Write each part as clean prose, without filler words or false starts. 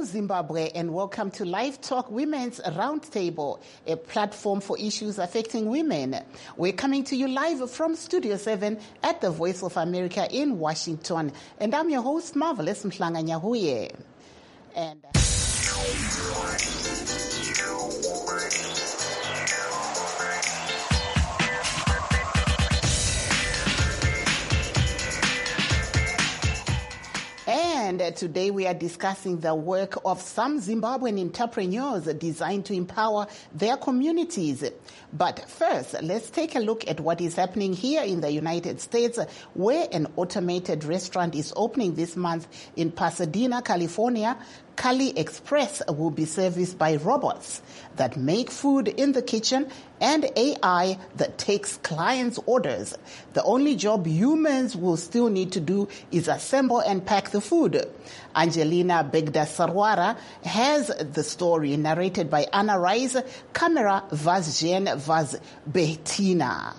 Zimbabwe, and welcome to Live Talk Women's Roundtable, a platform for issues affecting women. We're coming to you live from Studio 7 at the Voice of America in Washington. And I'm your host, Marvelous Mhlanga Nyahuye. And today we are discussing the work of some Zimbabwean entrepreneurs designed to empower their communities. But first, let's take a look at what is happening here in the United States, where an automated restaurant is opening this month in Pasadena, California. Kali Express will be serviced by robots that make food in the kitchen and AI that takes clients' orders. The only job humans will still need to do is assemble and pack the food. Angelina Begda-Sarwara has the story, narrated by Anna Rice, camera Vazgen Vaz Bettina.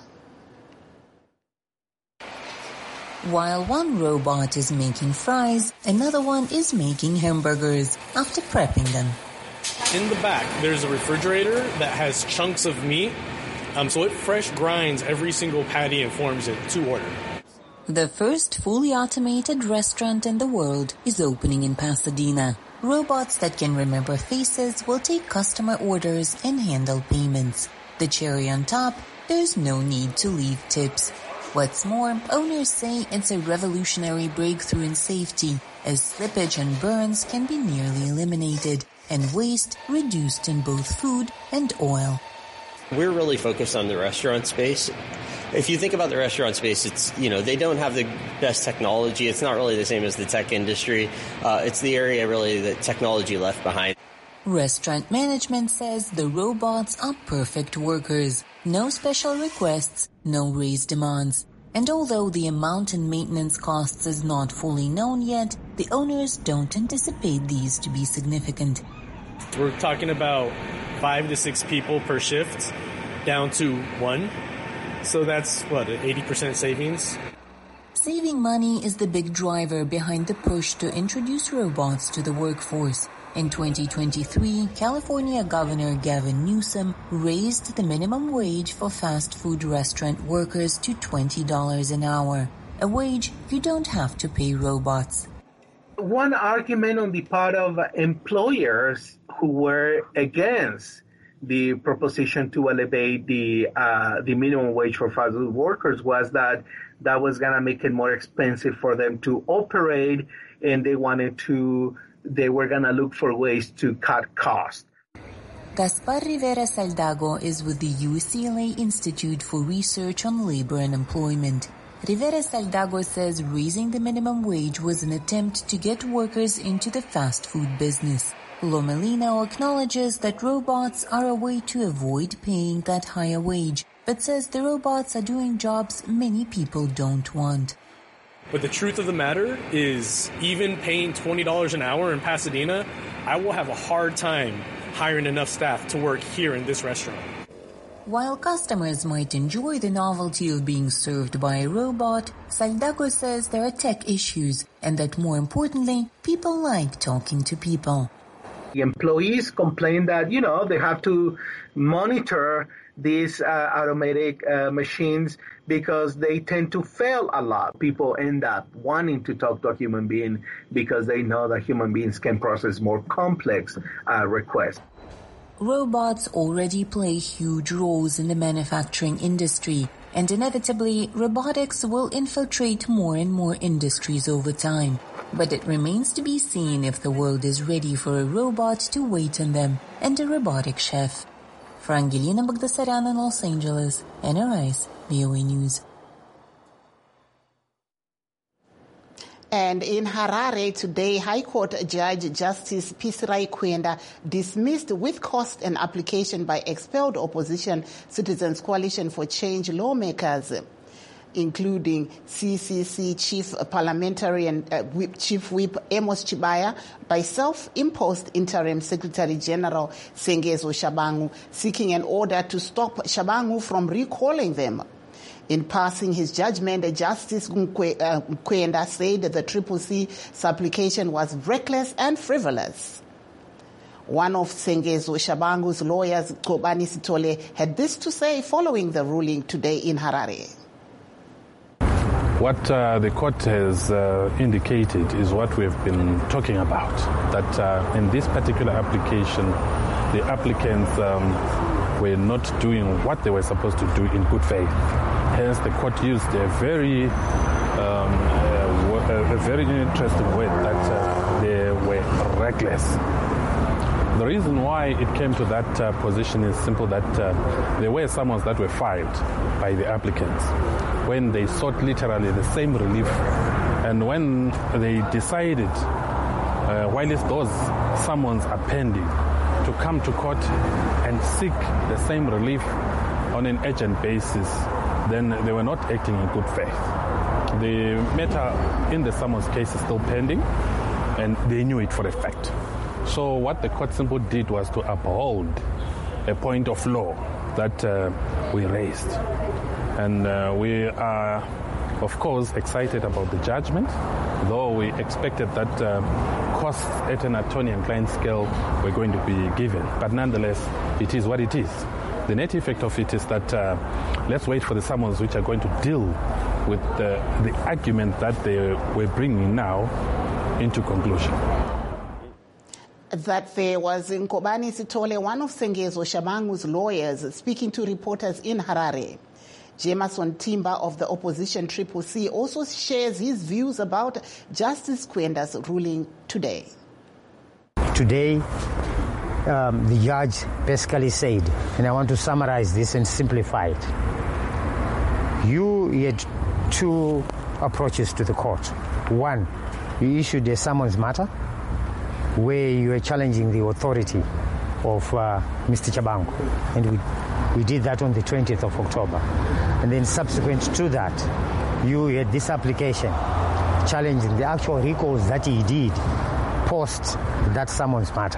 While one robot is making fries, another one is making hamburgers after prepping them. In the back, there's a refrigerator that has chunks of meat, so it fresh grinds every single patty and forms it to order. The first fully automated restaurant in the world is opening in Pasadena. Robots that can remember faces will take customer orders and handle payments. The cherry on top, there's no need to leave tips. What's more, owners say it's a revolutionary breakthrough in safety, as slippage and burns can be nearly eliminated, and waste reduced in both food and oil. We're really focused on the restaurant space. If you think about the restaurant space, it's, they don't have the best technology. It's not really the same as the tech industry. It's the area really that technology left behind. Restaurant management says the robots are perfect workers. No special requests, no raised demands. And although the amount in maintenance costs is not fully known yet, the owners don't anticipate these to be significant. We're talking about 5 to 6 people per shift, down to 1. So that's, an 80% savings? Saving money is the big driver behind the push to introduce robots to the workforce. In 2023, California Governor Gavin Newsom raised the minimum wage for fast food restaurant workers to $20 an hour, a wage you don't have to pay robots. One argument on the part of employers who were against the proposition to elevate the minimum wage for fast food workers was that was going to make it more expensive for them to operate, and they were going to look for ways to cut costs. Gaspar Rivera Saldago is with the UCLA Institute for Research on Labor and Employment. Rivera Saldago says raising the minimum wage was an attempt to get workers into the fast food business. Lomelino acknowledges that robots are a way to avoid paying that higher wage, but says the robots are doing jobs many people don't want. But the truth of the matter is, even paying $20 an hour in Pasadena, I will have a hard time hiring enough staff to work here in this restaurant. While customers might enjoy the novelty of being served by a robot, Saldago says there are tech issues and that more importantly, people like talking to people. The employees complain that, they have to monitor these automatic machines because they tend to fail a lot. People end up wanting to talk to a human being because they know that human beings can process more complex requests. Robots already play huge roles in the manufacturing industry, and inevitably, robotics will infiltrate more and more industries over time. But it remains to be seen if the world is ready for a robot to wait on them and a robotic chef. For Angelina Bagdasaryan in Los Angeles, Anna Rice, VOA News. And in Harare today, High Court Judge Justice Pisirai Kwenda dismissed with cost an application by expelled opposition Citizens Coalition for Change lawmakers, including CCC Chief Parliamentary and Chief Whip Amos Chibaya, by self-imposed Interim Secretary General Sengezo Shabangu, seeking an order to stop Shabangu from recalling them. In passing his judgment, Justice Kwenda said that the CCC's application was reckless and frivolous. One of Sengezo Shabangu's lawyers, Kobani Sitole, had this to say following the ruling today in Harare. What the court has indicated is what we've been talking about, that in this particular application, the applicants were not doing what they were supposed to do in good faith. Hence, the court used a very interesting word, that they were reckless. The reason why it came to that position is simple, that there were summons that were filed by the applicants when they sought literally the same relief, and when they decided, while those summons are pending, to come to court and seek the same relief on an urgent basis, then they were not acting in good faith. The matter in the summons case is still pending, and they knew it for a fact. So what the court simply did was to uphold a point of law that we raised. And we are, of course, excited about the judgment, though we expected that costs at an attorney and client scale were going to be given. But nonetheless, it is what it is. The net effect of it is that let's wait for the summons which are going to deal with the argument that they were bringing now into conclusion. That there was Nkobani Sitole, one of Sengezo Shabangu's lawyers, speaking to reporters in Harare. Jameson Timber of the opposition Triple C also shares his views about Justice Kwenda's ruling today. Today, the judge basically said, and I want to summarize this and simplify it. You had two approaches to the court. One, you issued a summons matter where you were challenging the authority of Mr. Shabangu, and we did that on the 20th of October. And then subsequent to that, you had this application challenging the actual recalls that he did post that summons matter.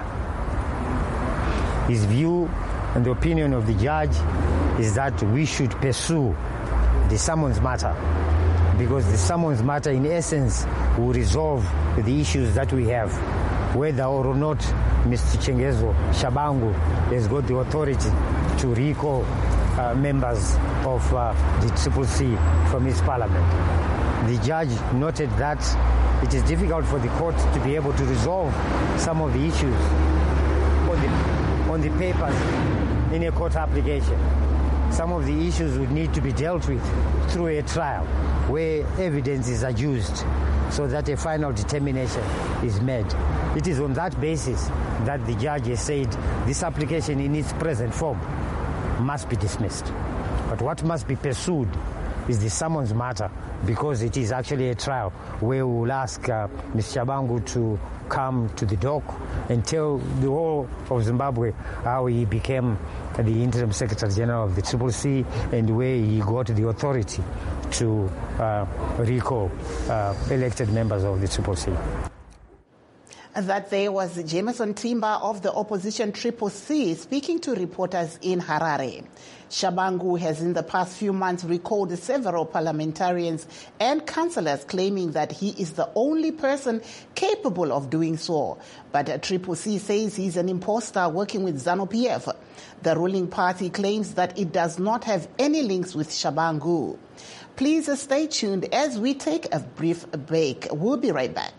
His view and the opinion of the judge is that we should pursue the summons matter, because the summons matter in essence will resolve the issues that we have, whether or not Mr. Sengezo Shabangu has got the authority to recall members of the Triple C from his parliament. The judge noted that it is difficult for the court to be able to resolve some of the issues on the papers in a court application. Some of the issues would need to be dealt with through a trial where evidence is adduced so that a final determination is made. It is on that basis that the judge has said this application in its present form must be dismissed. But what must be pursued is the summons matter, because it is actually a trial where we will ask Mr. Shabangu to come to the dock and tell the whole of Zimbabwe how he became the interim Secretary General of the Triple C and where he got the authority to recall elected members of the Triple C. That there was Jameson Timber of the opposition Triple C speaking to reporters in Harare. Shabangu has in the past few months recalled several parliamentarians and councillors, claiming that he is the only person capable of doing so. But Triple C says he's an imposter working with ZANU-PF. The ruling party claims that it does not have any links with Shabangu. Please stay tuned as we take a brief break. We'll be right back.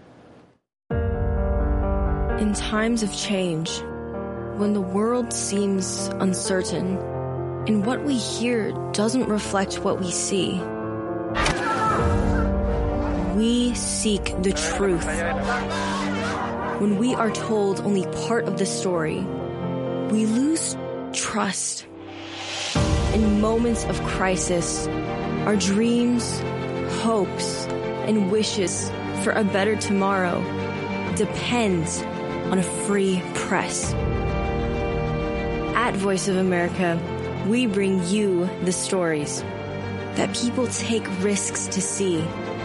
In times of change, when the world seems uncertain and what we hear doesn't reflect what we see, we seek the truth. When we are told only part of the story, we lose trust. In moments of crisis, our dreams, hopes, and wishes for a better tomorrow depends on a free press. At Voice of America, we bring you the stories that people take risks to see.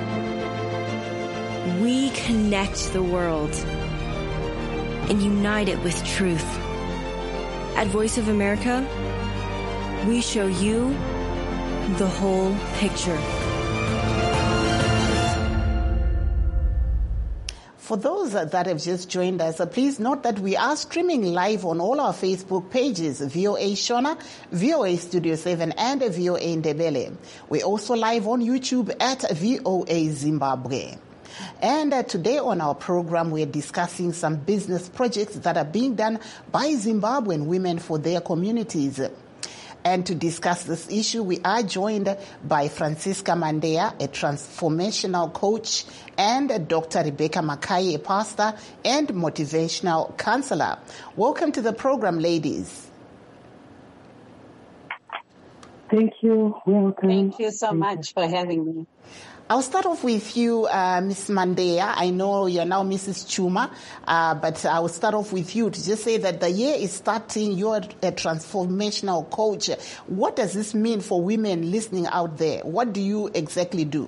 We connect the world and unite it with truth. At Voice of America, we show you the whole picture. For those that have just joined us, please note that we are streaming live on all our Facebook pages, VOA Shona, VOA Studio 7, and VOA Ndebele. We're also live on YouTube at VOA Zimbabwe. And today on our program, we're discussing some business projects that are being done by Zimbabwean women for their communities. And to discuss this issue, we are joined by Francisca Mandea, a transformational coach, and Dr. Rebecca Makai, a pastor and motivational counselor. Welcome to the program, ladies. Thank you. Welcome. Thank you so much for having me. I'll start off with you, Ms. Mandea. I know you're now Mrs. Chuma, but I will start off with you to just say that the year is starting. You're a transformational coach. What does this mean for women listening out there? What do you exactly do?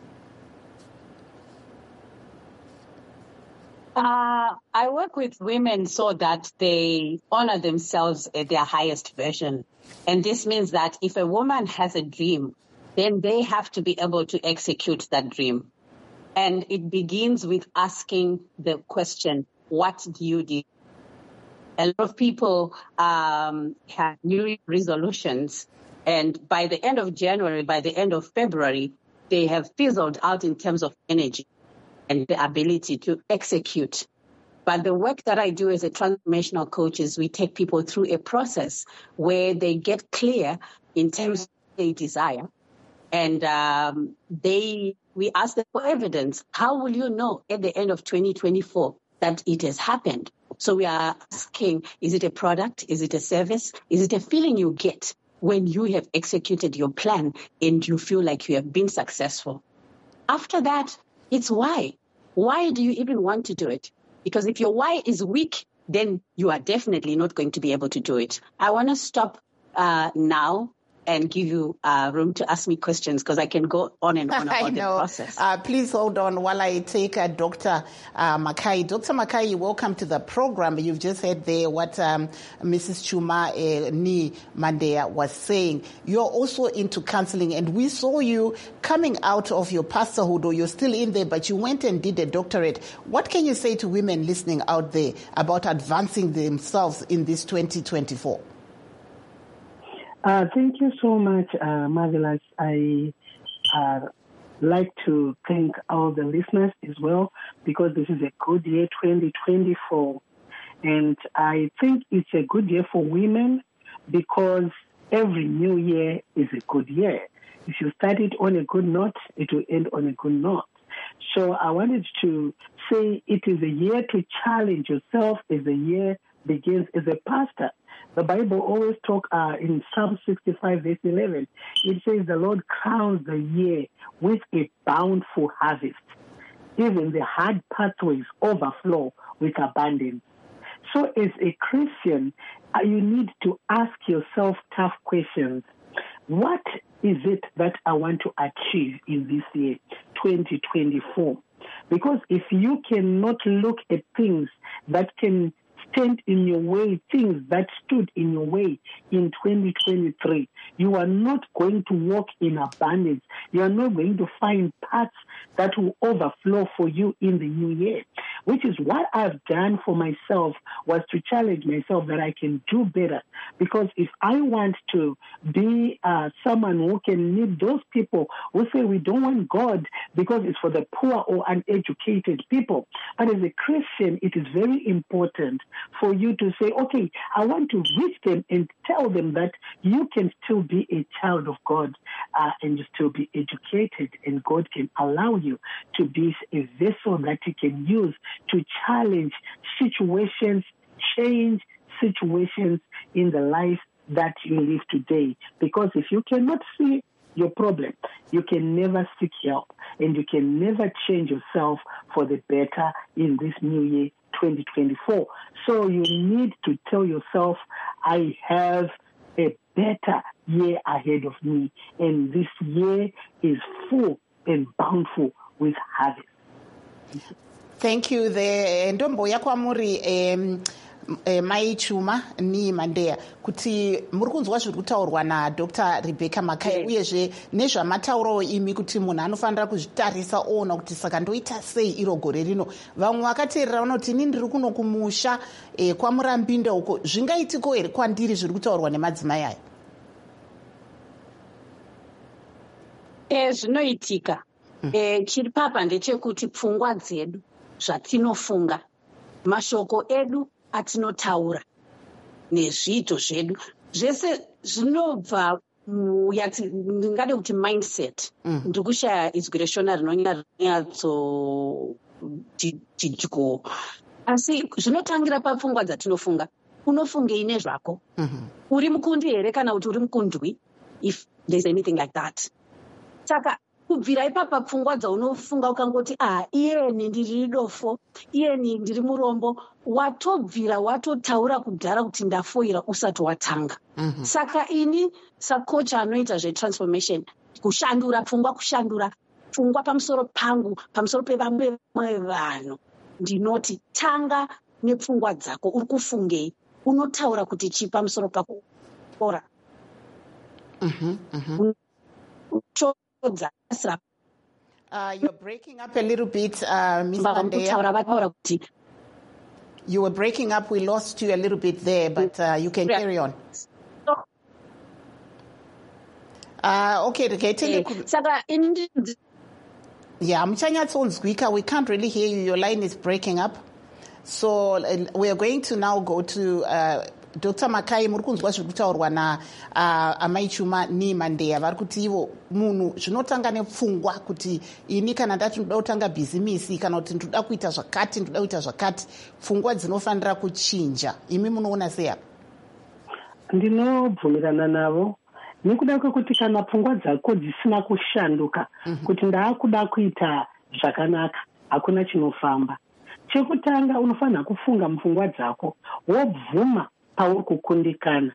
I work with women so that they honor themselves at their highest version. And this means that if a woman has a dream, then they have to be able to execute that dream. And it begins with asking the question, what do you do? A lot of people have New Year resolutions, and by the end of January, by the end of February, they have fizzled out in terms of energy and the ability to execute. But the work that I do as a transformational coach is we take people through a process where they get clear in terms of what they desire. And we ask them for evidence. How will you know at the end of 2024 that it has happened? So we are asking, is it a product? Is it a service? Is it a feeling you get when you have executed your plan and you feel like you have been successful? After that, it's why. Why do you even want to do it? Because if your why is weak, then you are definitely not going to be able to do it. I want to stop now and give you room to ask me questions because I can go on and on about the process. Please hold on while I take Dr. Makai. Dr. Makai, welcome to the program. You've just heard there what Mrs. Chuma Ni Mandea was saying. You're also into counseling, and we saw you coming out of your pastorhood, or you're still in there, but you went and did a doctorate. What can you say to women listening out there about advancing themselves in this 2024? Thank you so much, Marvelous. I like to thank all the listeners as well, because this is a good year, 2024. And I think it's a good year for women because every new year is a good year. If you start it on a good note, it will end on a good note. So I wanted to say it is a year to challenge yourself as the year begins as a pastor. The Bible always talks in Psalm 65, verse 11. It says the Lord crowns the year with a bountiful harvest. Even the hard pathways overflow with abundance. So as a Christian, you need to ask yourself tough questions. What is it that I want to achieve in this year, 2024? Because if you cannot look at things that can stand in your way, things that stood in your way in 2023, you are not going to walk in abundance. You are not going to find paths that will overflow for you in the new year, which is what I've done for myself, was to challenge myself that I can do better. Because if I want to be someone who can lead those people who say we don't want God because it's for the poor or uneducated people. But as a Christian, it is very important for you to say, okay, I want to reach them and tell them that you can still be a child of God and you still be educated, and God can allow you to be a vessel that you can use to challenge situations, change situations in the life that you live today. Because if you cannot see your problem, you can never seek help, and you can never change yourself for the better in this new year, 2024. So you need to tell yourself, I have a better year ahead of me, and this year is full and bountiful with harvest. Thank you. The Ndombo Yakwamuri, Mai Chuma ni Mandeya kuti muri kunzwa zviri kutaurwa naDr. Rebecca Makhaya uyezve nezvamataurawo imi kuti munhu anofanira kuzvitarisa oona kuti saka ndoita sei iro gore rino. Vamwe vakateerera vanoti ini ndiri kuno kumusha kwaMurambinda uko zvingaitiko here kwandiri zviri kutaurwa nemadzimai aya? Zvinoitika. Chiri papa ndechekuti pfungwa dzedu zvatinofunga, mashoko edu atinotaura nezviito zvedu zvese zvinobva ndingade kuti mindset. Ndikushaya izwi reshona rinonyatso tidyo, asi zvinotangira papfungwa dzatinofunga. Unofungei nezvako? Uri mukundi here kana kuti uri mukundwi, if there's anything like that? Saka kubvira ipapa pfungwa dzaunofunga ukangoti iyeni ndiri dofo, iyeni ndiri murombo, watobvira watotaura kudhara kuti ndafoira usati watanga. Saka ini sakocha anoita zvetransformation, kushandura pfungwa pamusoro pangu, pamusoro pevamwe vanhu, ndinoti tanga nepfungwa dzako. Uri kufungei? Unotaura kuti chi pamusoro pako? Ora. You're breaking up a little bit, Ms. Mandeya. You were breaking up. We lost you a little bit there, but you can carry on. Okay, yeah, muchanyatsonzwika. We can't really hear you. Your line is breaking up. So we are going to now go to Dr. Makhaya. Muri kunzwa zviri kutaurwa naamai Chuma ni Mandeya. Vari kuti ivo munhu zvinotanga nepfungwa kuti ini kana ndati ndoda kutanga bhizimisi kana kuti ndoda kuita zvakati, ndoda kuita zvakati, pfungwa dzinofanira kuchinja. Imi munoona sei apa? Ndinobvumirana navo nekuda kwekuti kana pfungwa dzako dzisina kushanduka kuti ndaakuda kuita zvakanaka, hakuna chinofamba. Chekutanga unofanira kufunga mupfungwa dzako wobvuma pauri kukundikana.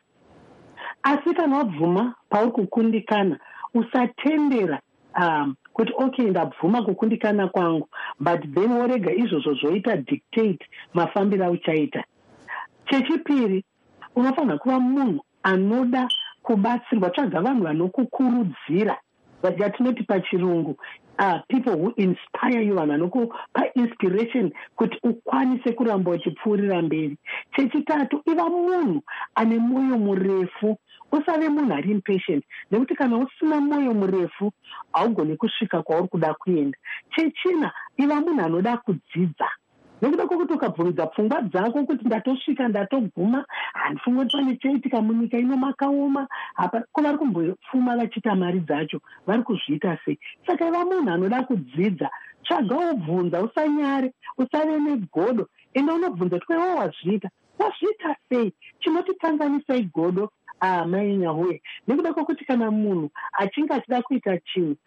Asi kana wabvuma pauri kukundikana, usatendera kuti okay, ndabvuma kukundikana kwangu, but then worega izvozvo zvoita dictate mafambiro auchaita. Chechipiri, unofanira kuva munhu anoda kubatsirwa. Tsvaga vanhu vanokukurudzira, yatinoti pachirungu people who inspire you, vanhu vanokupa inspiration kuti ukwanise kuramba uchipfuurira mberi. Chechitatu, iva munhu ane mwoyo murefu, usave munhu ari impatient, nekuti kana usina mwoyo murefu haugoni kusvika kwauri kuda kuenda. Chechina, iva munhu anoda kudzidza, nekuda kwokuti ukabvunza pfungwa dzako kuti ndatosvika, ndatoguma, handifunga kuti pane chaitika munyika ino makaoma apa, ko vari kumbofuma vachiita mari dzacho, vari kuzviita sei? Saka iva munhu anoda kudzidza. Tsvaga wobvunza, usanyare, usave negodo, enda unobvunza kuti wazviita sei, chinotitanganisai godo mai Nyahuye. Nekuda kwokuti kana munhu achinge achida kuita chinhu,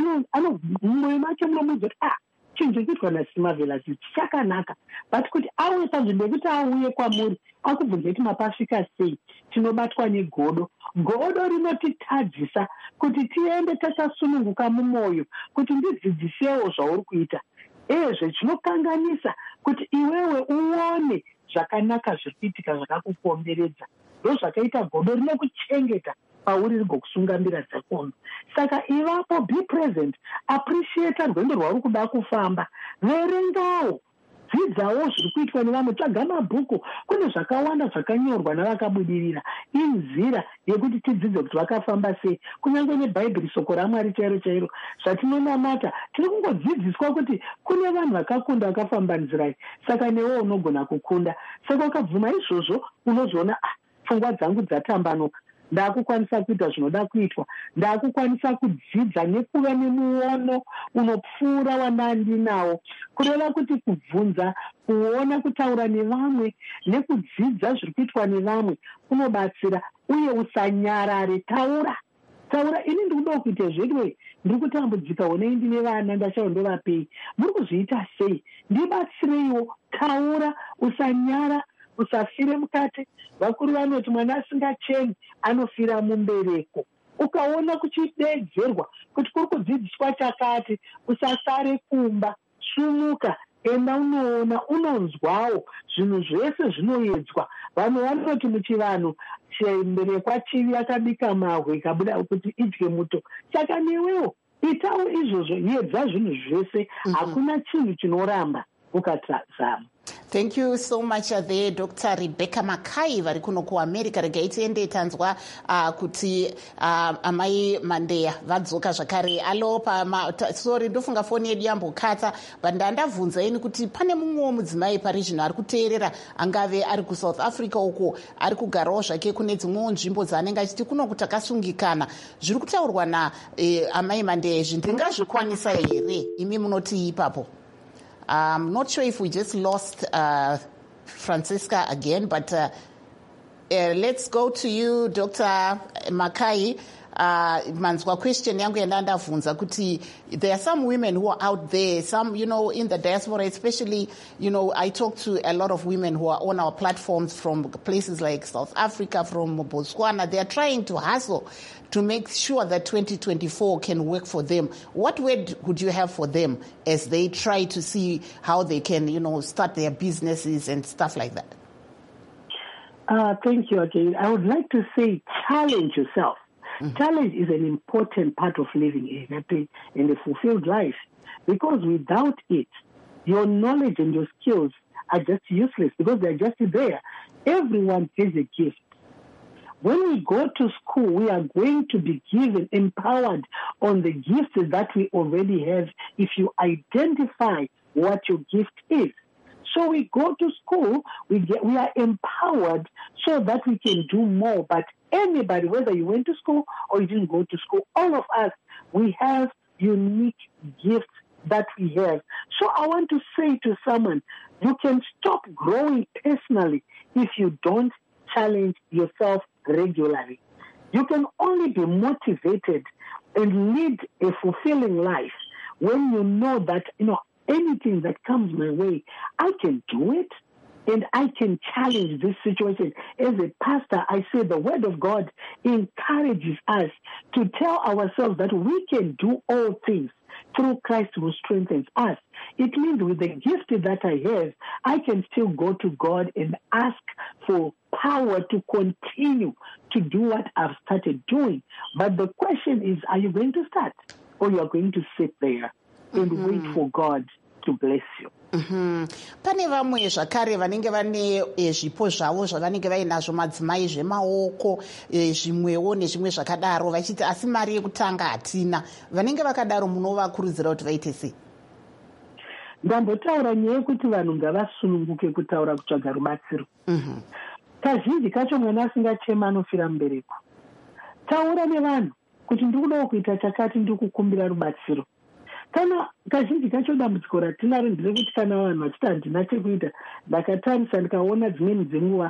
mumwoyo macho munomuudza kuti chinhu chiri kuitwa naSimavela chichakanaka, but kuti auye panzvimbo yekuti auye kwamuri akubvunza kuti mapasvika sei, tinobatwa negodo. Godo rinotitadzisa kuti tiende tachasununguka mumwoyo, kuti ndidzidzisewo zvauri kuita. Ezve zvinokanganisa kuti iwewe uone zvakanaka zviri kuitika zvakakukomberedza. Ndozvakaita godo rinokuchengeta pauri rigokusungambira dzakono. Saka ivapo, be present, appreciate rwendo rwauri kuda kufamba, verengawo, dzidzawo zviri kuitwa nevamwe, tsvaga mabhuku. Kune zvakawanda zvakanyorwa navakabudirira, inzira yekuti tidzidze kuti vakafamba sei. Kunyange nebhaibheri, shoko raMwari chairo chairo, zvatinonamata tiri kungodzidziswa kuti kune vanhu vakakunda vakafamba nzira iyi, saka newo unogona kukunda. Saka ukabvuma izvozvo unozoona pfungwa dzangu dzatambanuka, ndaakukwanisa kuita zvinoda kuitwa, ndaakukwanisa kudzidza nekuva nemuono unopfuura wandandinawo. Kureva kuti kubvunza, kuona, kutaura nevamwe nekudzidza zviri kuitwa nevamwe kunobatsira. Uye usanyarare, taura. Ini ndiri kuda kuita zvedwe, ndiri kutambudzika, honei ndine vana, ndashaiwa ndovapei, muri kuzviita sei? Ndibatsireiwo, taura, usanyara, usafire mukati. Vakuru vanoti mwana asingacheni anofira mumbereko. Ukaona kuchidedzerwa kuti kuri kudzidziswa chakati, usasare kumba, sumuka, enda unoona unonzwawo zvinhu zvese zvinoedzwa. Vanhu vanoti muchivanhu chimberekwa chivi akabika mahwe kabuda kuti idye muto. Saka newewo itawo izvozvo, yedza zvinhu zvese, hakuna chinhu chinoramba ukatazama. Thank you so much there, Dr. Rebecca Makai vari kuno kuAmerica. Regai tiende tanzwa kuti amai Mandeya vadzoka zvakare. Alo sorry, ndofunga foni yedu yambokata, but ndandabvunza ini kuti pane mumwewo mudzimai pari zvino ari kuteerera, angave ari kuSouth Africa uko, ari kugarawo zvake kune dzimwewo nzvimbo dzaanenge achiti kuno kuti akasungikana. Zviri kutaurwa naamai Mandeya izvi ndingazvikwanisa here? Imi munoti ipapo? I'm not sure if we just lost Francisca again, but let's go to you, Dr. Makai. Manzwa question yangu yandandavunza kuti there are some women who are out there, some, in the diaspora especially, I talk to a lot of women who are on our platforms from places like South Africa, from Botswana. They are trying to hustle to make sure that 2024 can work for them. What word would you have for them as they try to see how they can, start their businesses and stuff like that? Thank you again. I would like to say challenge yourself. Challenge is an important part of living a happy and a fulfilled life, because without it, your knowledge and your skills are just useless because they're just there. Everyone has a gift. When we go to school, we are going to be given, empowered on the gifts that we already have if you identify what your gift is. So we go to school, we are empowered so that we can do more. But anybody, whether you went to school or you didn't go to school, all of us, we have unique gifts that we have. So I want to say to someone, you can stop growing personally if you don't challenge yourself regularly. You can only be motivated and lead a fulfilling life when you know that, anything that comes my way, I can do it and I can challenge this situation. As a pastor, I say the word of God encourages us to tell ourselves that we can do all things through Christ who strengthens us. It means with the gift that I have, I can still go to God and ask for power to continue to do what I've started doing. But the question is, are you going to start or you are going to sit there and wait for God to bless you? Pane vamwe zvakare vanenge vane zvipo zvavo zvavanenge vainazvo, madzimai zvemaoko zvimwewo nezvimwe zvakadaro, vachiti asi mari yekutanga hatina. Vanenge vakadaro munovakurudzira kuti vaite sei? Ndambotaura nyaya yekuti vanhu ngavasununguke kutaura kutsvaga rubatsiro. Kazhinji kacho mwana asingachema anofira mubereko. Taura nevanhu kuti ndikudawo kuita chakati, ndikukumbira rubatsiro. Kana kazhinji kacho dambudziko ratinaro nderekuti kana vanhu vachiti handina chekuita, ndakatarisa ndikaona dzimweni dzenguva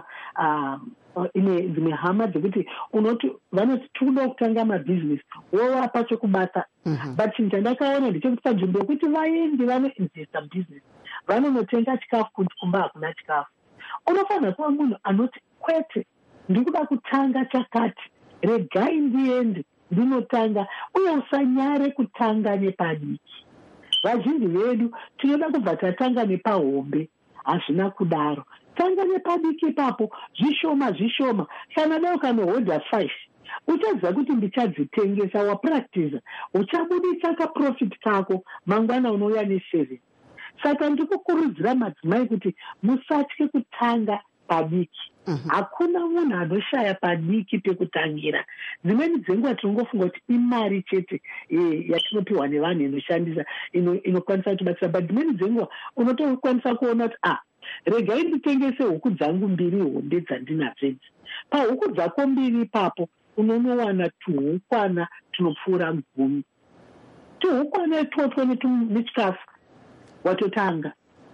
ine dzimwe hama dzekuti unoti vanoti tikuda kutanga mabhizinesi, wovapa chokubata. But chinhu chandakaona ndechekuti panzvimbo yekuti vaendi vanoinvesta mubhizinesi, vanonotenga chikafu kuti kumba hakuna chikafu. Unofanira kuva munhu anoti kwete, ndikuda kutanga chakati, regai ndiende ndinotanga, uye usanyare kutanga nepadiki. Vazhinji vedu tinoda kubva tatanga nepahombe, hazvina kudaro. Tanga nepadiki ipapo, zvishoma zvishoma. Kana dao kanohodha 5, uchaziva kuti ndichadzitengesa, wapractice, uchabudisa kaprofit kako, mangwana unouya ne7. Saka ndikukurudzira madzimai kuti musatye kutanga padiki. Hakuna munhu anoshaya padiki pekutangira. Dzimweni dzenguva tinongofunga kuti imari chete yatinopiwa nevanhu inoshandisa, inokwanisa kutibatsira. But dzimweni dzenguva unotokwanisa kuona kuti regai nditengese huku dzangu 2 honde dzandinadzo idzi. Pahuku dzako 2 ipapo unonowana tuhukwana tunopfuura 10. Tuhukwana itotwo nechikafu watotanga.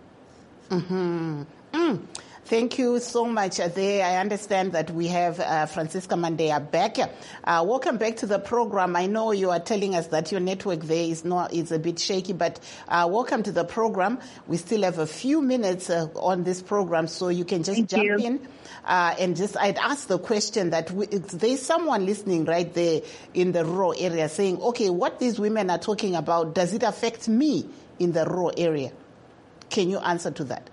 Thank you so much there. I understand that we have Francisca Mandeya back. Welcome back to the program. I know you are telling us that your network there is a bit shaky, but welcome to the program. We still have a few minutes on this program, so you can just jump in and I'd ask the question that there's someone listening right there in the rural area saying, okay, what these women are talking about, does it affect me in the rural area? Can you answer to that?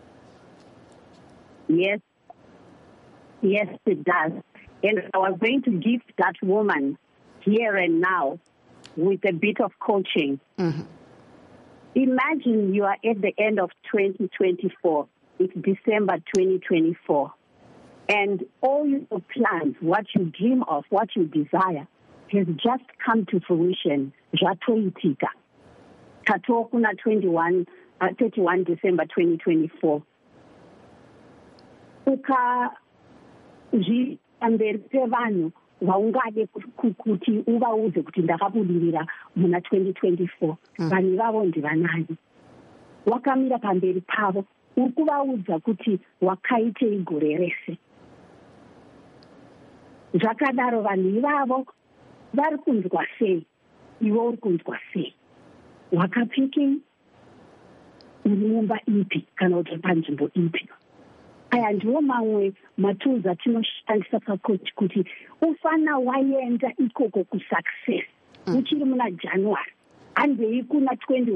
Yes. Yes, it does. And I was going to gift that woman here and now with a bit of coaching. Mm-hmm. Imagine you are at the end of 2024. It's December 2024. And all your plans, what you dream of, what you desire, has just come to fruition. Zvatoitika. Katokuna 31 December 2024. Ukazvipamberi pevanhu vaungade kuti uvaudze kuti ndakabudirira muna 2024. Vanhu ivavo ndivanani? Wakamira pamberi pavo, uri kuvaudza kuti wakaitei gore rese. Zvakadaro vanhu ivavo vari kunzwa sei? Iwe uri kunzwa sei? Wakapfekei? Uri mumba ipi kana kuti panzvimbo ipi? Aya ndiwo mamwe matools atinoshandisa pacoach kuti ufana waenda ikoko kusuccess uchiri muna January handei kuna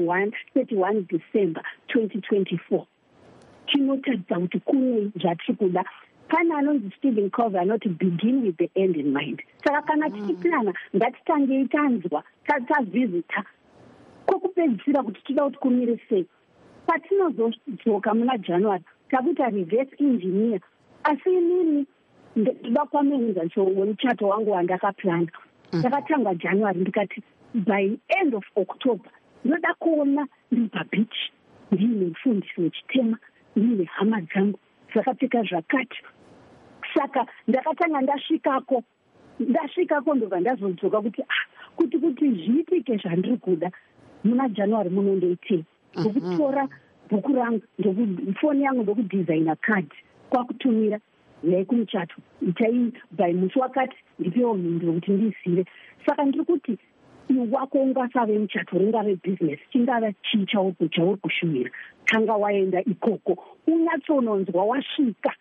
31 December 2024. Tinotadza kuti kune zvatiri kuda. Pana anonzi Stephen Covey anoti begin with the end in mind. Saka kana tichiplana ngatitangei tanzwa tavhizita kwokupedzisira kuti tida kuti kumire sei. Patinozodzoka muna January takuita reverse engineer. Asi inini ndoda kwamenudza muchato wangu wandakaplana. Ndakatanga January ndikati by end of October ndoda kuona ndiri pabeach ndine mufundisi wechitema ndine hama dzangu dzakapfeka zvakati. Saka ndakatanga ndasvikako ndobva ndazodzoka kuti zviitike zvandiri kuda muna January muno ndoitei. Ndokutora bhuku rangu foni yangu ndokudhizaina kadhi kwakutumira yai kumuchato itai by musi wakati ndipewo mhinduro kuti ndizive. Saka ndiri kuti iwe wako ungasave muchato ringave bhizinesi chingava chii chauri kushumira. Tanga waenda ikoko unyatsononzwa wasvika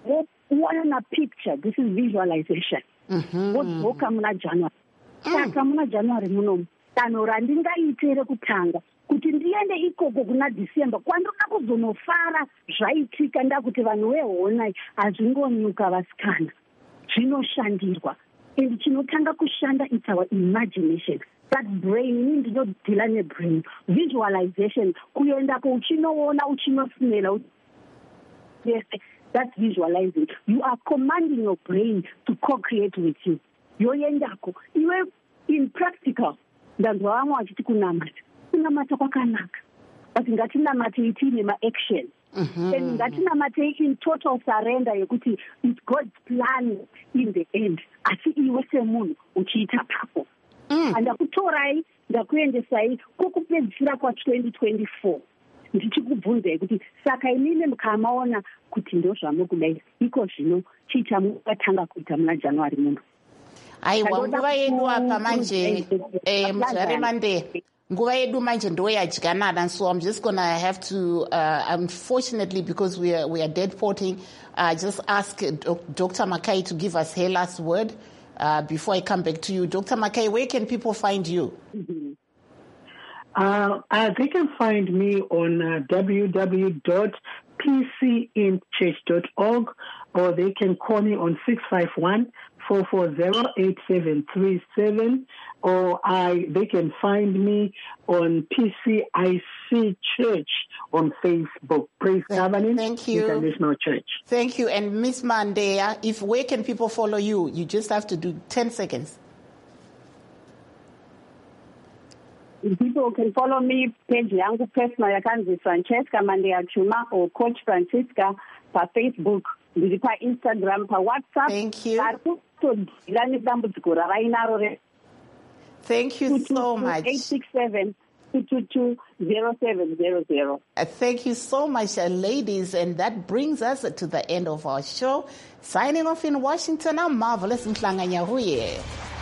woona picture. This is visualization. Wodzoka muna January. Saka muna January munomu danho randingaite rekutanga kuti ndiende ikoko kuna December kwandoda kuzonofara zvaitika ndakuti vanhu vehonai hazvingonyuka vasikana zvinoshandirwa. And chinotanga kushanda it's our imagination. That brain, ini ndinodhila nebrain. Visualization, kuendako uchinoona uchinosmela. Yes, that's visualizing. You are commanding your brain to co-create with you. Yoendako. Iwe in practical, ndanzwa vamwe vachiti kunamata kwakanaka. But ngatinamate itine ma-action. And ngatinamate in total surrender yekuti it's God's plan in the end. Asi iwe semunhu uchiita papo. Andakutorai ndakuendesai kokupedzisira kwa2024. Ndichikubvunzai kuti saka inini mukamaona kuti ndozvamukudai iko zvino chii chamukatanga kuita muna January muno. Aiwa, nguva yedu apa manje Muzvare Mande, nguva yedu manje ndoyadyanana, so I'm just gonna have to unfortunately, because we are dead porting, just ask Dr. Mackay to give us her last word before I come back to you. Dr. Mackay, where can people find you? They can find me on www.pcinchurch.org, or they can call me on 651-440-8737, or they can find me on PCIC Church on Facebook. Praise Governance International Church. Thank you. And Miss Mandea, where can people follow you? You just have to do 10 seconds. People can follow me page yangu personal yakanzi Francesca Mandea Chuma or Coach Francisca pa Facebook, ndiri pa Instagram, pa WhatsApp. Thank you. Thank you so much. 867-222-0700. Thank you so much, ladies. And that brings us to the end of our show. Signing off in Washington, I'm Marvelous Mhlanga Nyahuye.